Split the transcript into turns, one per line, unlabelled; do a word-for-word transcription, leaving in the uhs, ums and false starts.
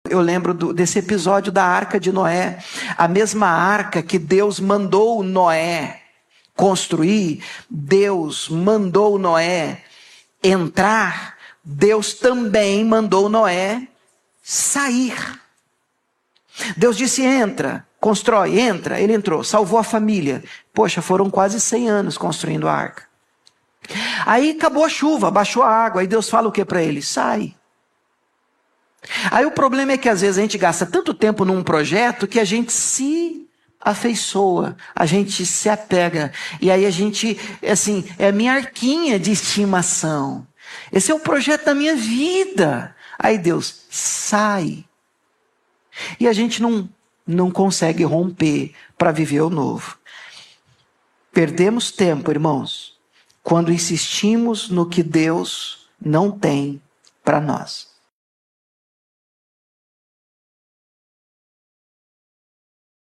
Eu lembro do, desse episódio da Arca de Noé. A mesma arca que Deus mandou Noé construir, Deus mandou Noé entrar, Deus também mandou Noé sair. Deus disse: entra, constrói, entra. Ele entrou, salvou a família. Poxa, foram quase cem anos construindo a arca. Aí acabou a chuva, baixou a água. Aí Deus fala o que para ele? Sai. Aí o problema é que às vezes a gente gasta tanto tempo num projeto que a gente se afeiçoa, a gente se apega. E aí a gente, assim, é a minha arquinha de estimação. Esse é o projeto da minha vida. Aí Deus, sai. E a gente não, não consegue romper para viver o novo. Perdemos tempo, irmãos, quando insistimos no que Deus não tem para nós.